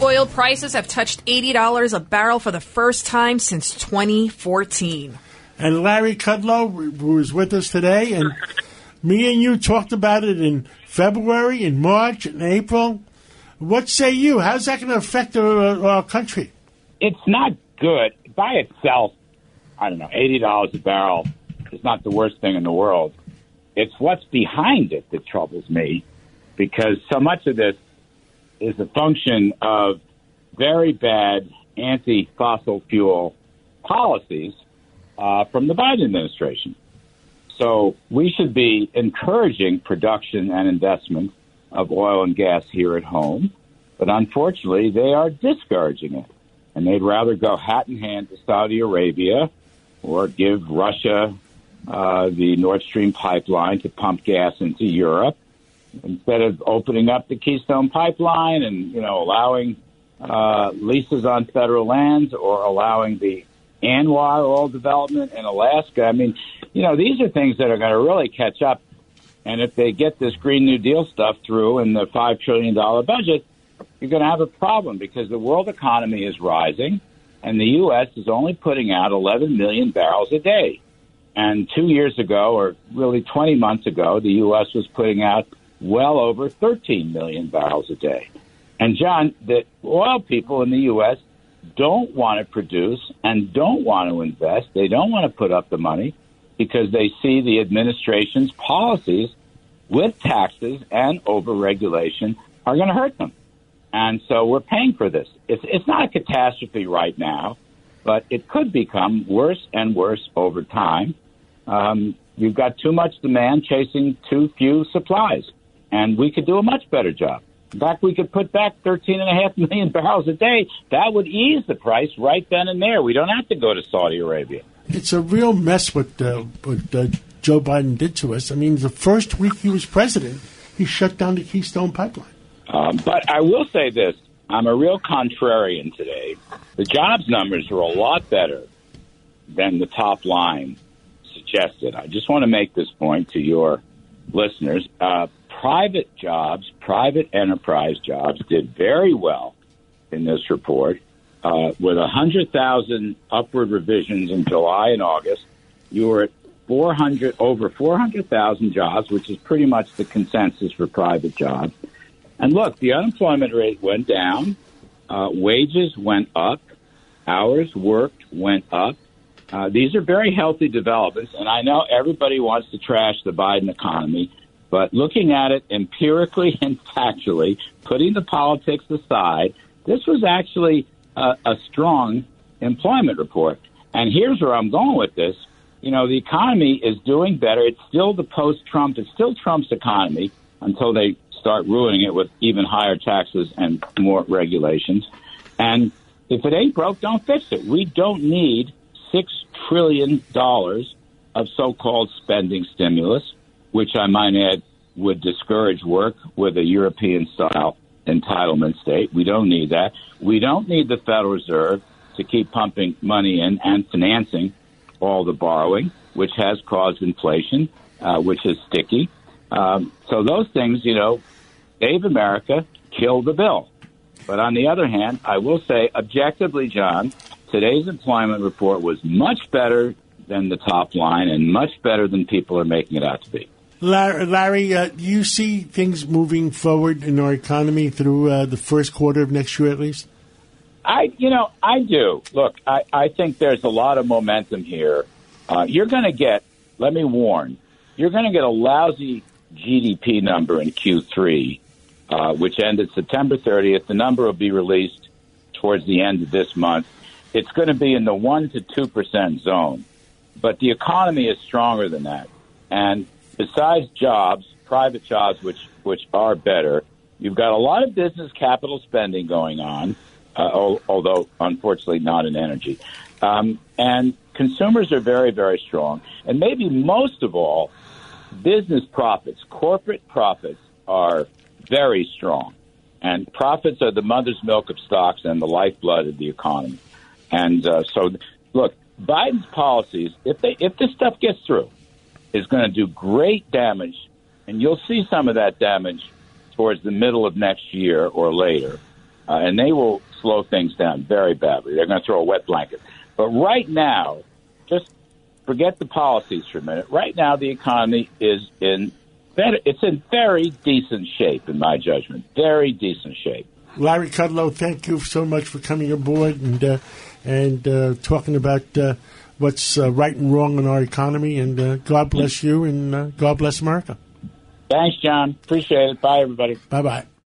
Oil prices have touched $80 a barrel for the first time since 2014. And Larry Kudlow, who is with us today, and me and you talked about it in February, in March, in April. What say you? How's that going to affect our country? It's not good. By itself, I don't know, $80 a barrel is not the worst thing in the world. It's what's behind it that troubles me, because so much of this is a function of very bad anti-fossil fuel policies from the Biden administration. So we should be encouraging production and investment of oil and gas here at home, but unfortunately they are discouraging it. And they'd rather go hat in hand to Saudi Arabia or give Russia the Nord Stream pipeline to pump gas into Europe, instead of opening up the Keystone Pipeline and, allowing leases on federal lands or allowing the Anwar oil development in Alaska. I mean, these are things that are going to really catch up. And if they get this Green New Deal stuff through in the $5 trillion budget, you're going to have a problem, because the world economy is rising and the U.S. is only putting out 11 million barrels a day. And 2 years ago, or really 20 months ago, the U.S. was putting out well over 13 million barrels a day. And, John, the oil people in the U.S. don't want to produce and don't want to invest. They don't want to put up the money because they see the administration's policies with taxes and overregulation are going to hurt them. And so we're paying for this. It's not a catastrophe right now, but it could become worse and worse over time. You've got too much demand chasing too few supplies, and we could do a much better job. In fact, we could put back 13.5 million barrels a day. That would ease the price right then and there. We don't have to go to Saudi Arabia. It's a real mess what Joe Biden did to us. I mean, the first week he was president, he shut down the Keystone Pipeline. But I will say this. I'm a real contrarian today. The jobs numbers are a lot better than the top line suggested. I just want to make this point to your listeners. Private jobs, private enterprise jobs did very well in this report. With 100,000 upward revisions in July and August, you were at over 400,000 jobs, which is pretty much the consensus for private jobs. And look, the unemployment rate went down, wages went up, hours worked went up. These are very healthy developments, and I know everybody wants to trash the Biden economy, but looking at it empirically and factually, putting the politics aside, this was actually a strong employment report. And here's where I'm going with this. The economy is doing better. It's still the post-Trump. It's still Trump's economy until they start ruining it with even higher taxes and more regulations. And if it ain't broke, don't fix it. We don't need $6 trillion of so-called spending stimulus, which I might add would discourage work with a European-style entitlement state. We don't need that. We don't need the Federal Reserve to keep pumping money in and financing all the borrowing, which has caused inflation, which is sticky. So those things, save America, kill the bill. But on the other hand, I will say objectively, John, today's employment report was much better than the top line and much better than people are making it out to be. Larry, do you see things moving forward in our economy through the first quarter of next year at least? I do. Look, I think there's a lot of momentum here. You're going to get, let me warn, you're going to get a lousy GDP number in Q3, which ended September 30th. The number will be released towards the end of this month. It's going to be in the 1% to 2% zone. But the economy is stronger than that. And besides jobs, private jobs, which are better, you've got a lot of business capital spending going on, although unfortunately not in energy. And consumers are very, very strong. And maybe most of all, business profits, corporate profits are very strong. And profits are the mother's milk of stocks and the lifeblood of the economy. And so, look, Biden's policies, if this stuff gets through, is going to do great damage, and you'll see some of that damage towards the middle of next year or later. and they will slow things down very badly. They're going to throw a wet blanket. But right now, just forget the policies for a minute. Right now, the economy is in very decent shape, in my judgment. Very decent shape. Larry Kudlow, thank you so much for coming aboard and talking about what's right and wrong in our economy. And God bless you, and God bless America. Thanks, John. Appreciate it. Bye, everybody. Bye-bye.